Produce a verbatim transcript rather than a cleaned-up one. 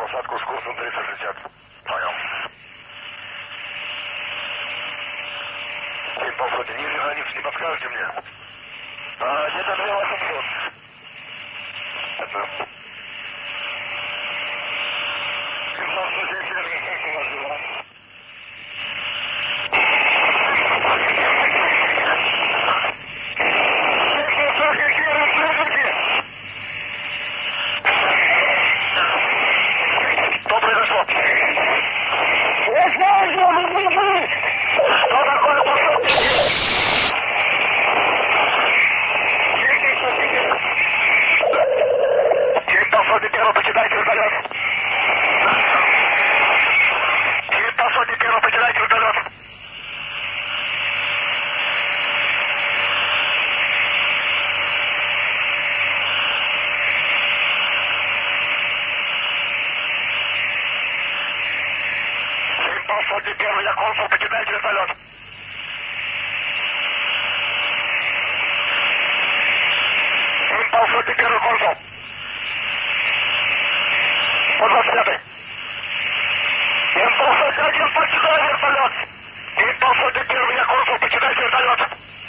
посадку с курсом триста шестьдесят. Понял. семь полсотни, ниже границы не подскажете мне? А, где-то две восемьсот. Это... семьсот семьдесят семь, как у вас дела? Что произошло? Я знаю, что мы были! Что такое посадки? Через полсотни первого покидайте вертолет. Через полсотни первого покидайте вертолет. Семь полсотни первый, я консул, покидайте вертолет. Семь полсотни первый консул. сто двадцать пятый. Семь полсотни один, покидайте вертолет. Семь полсотни первый, я консул, покидайте вертолет.